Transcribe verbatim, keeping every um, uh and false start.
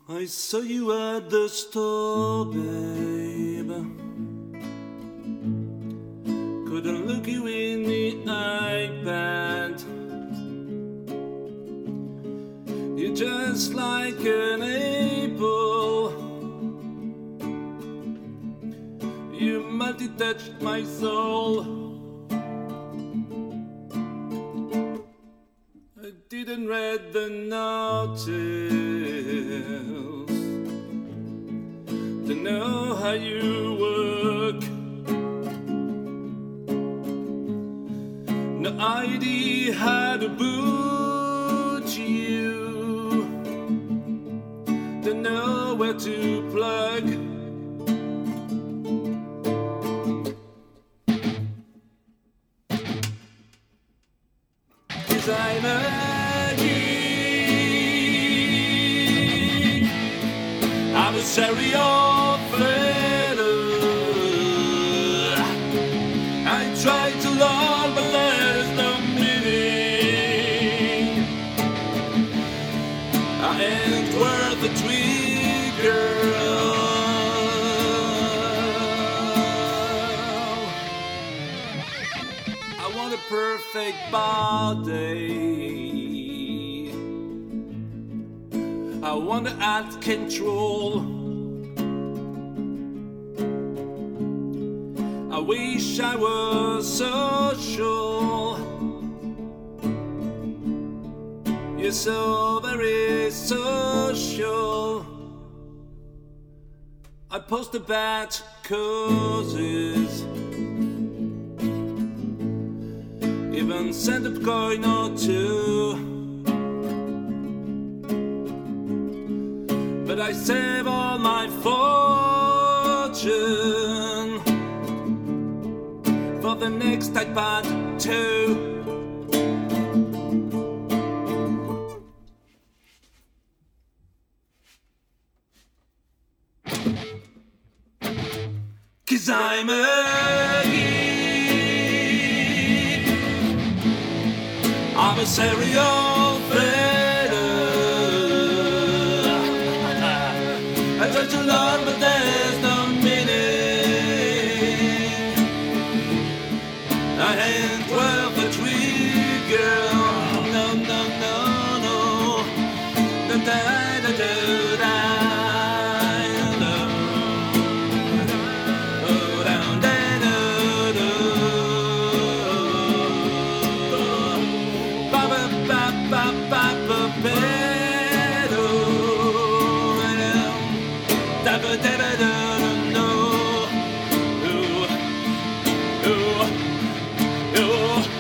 I saw you at the store, babe. Couldn't look you in the iPad. You're just like an apple. You multi-touched my soul. I didn't read the notice to know how you work. No idea how to boot you, to know where to plug. Cause I'm a geek, I'm a serial flitter. I try to learn but there's no meaning. I ain't worth a tweet, girl. I want a perfect body. I want to add control. I wish I was social. You're so very social. I post about causes, even send a coin or two. But I save all my fortune for the next iPad two. Cause I'm a geek, I'm a serial flitter. I try to learn but there's no meaning. I ain't worth a tweet, girl. No, no, no, no. Da, da, da, da, da. Oh,